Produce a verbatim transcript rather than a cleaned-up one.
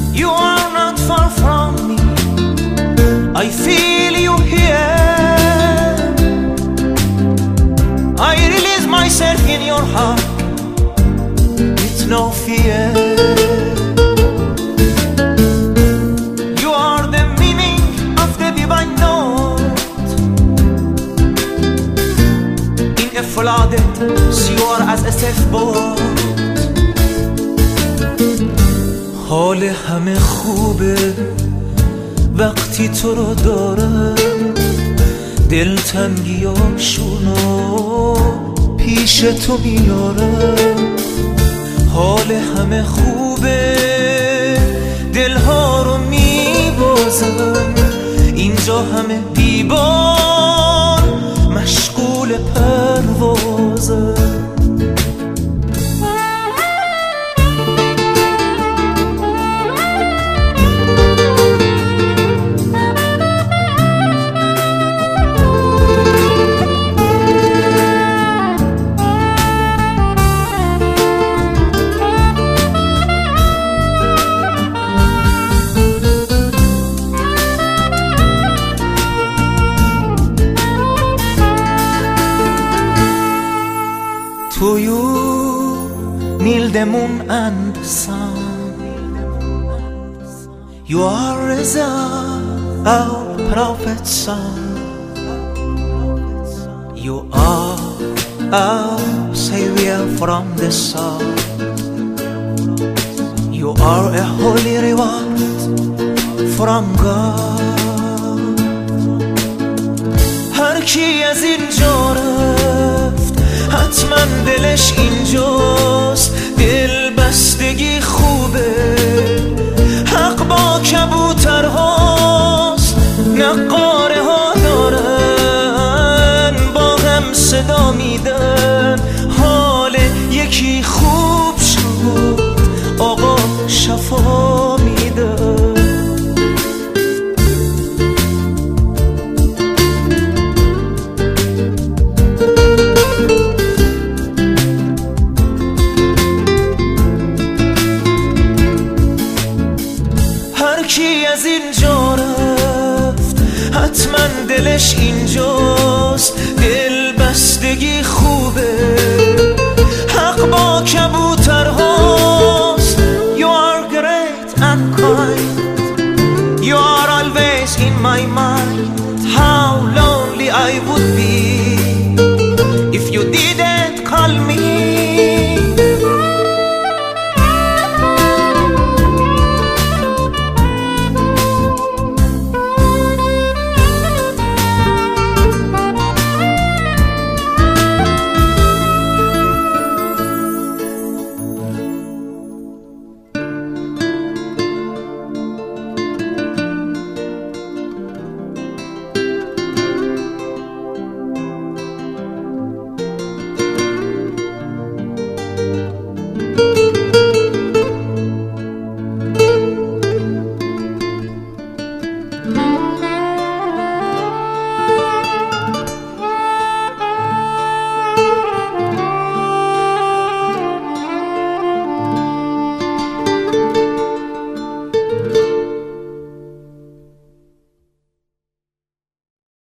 You are not far from me, I feel you here. I release myself in your heart with no fear. You are the meaning of the divine note in a flooded sewer as a sailboat. حال همه خوبه وقتی تو رو دارم، دلتنگیاشونو پیش تو میارم. حال همه خوبه دلها رو میبازم، اینجا همه دیوار مشغول پروازم. To you kneel the moon and the sun. You are Reza, our prophet's son. You are our savior from the sun. You are a holy reward from God. هر کی از اینجا رفت حتما دلش اینجاست. دل بستگی خوبه، حق با کبوتر هاست. نقاره ها دارن با هم صدا میدن. حال یکی خوب شد آقا شفا میدن. کی از اینجا رفت حتما دلش اینجاست. دل بستگی خوبه،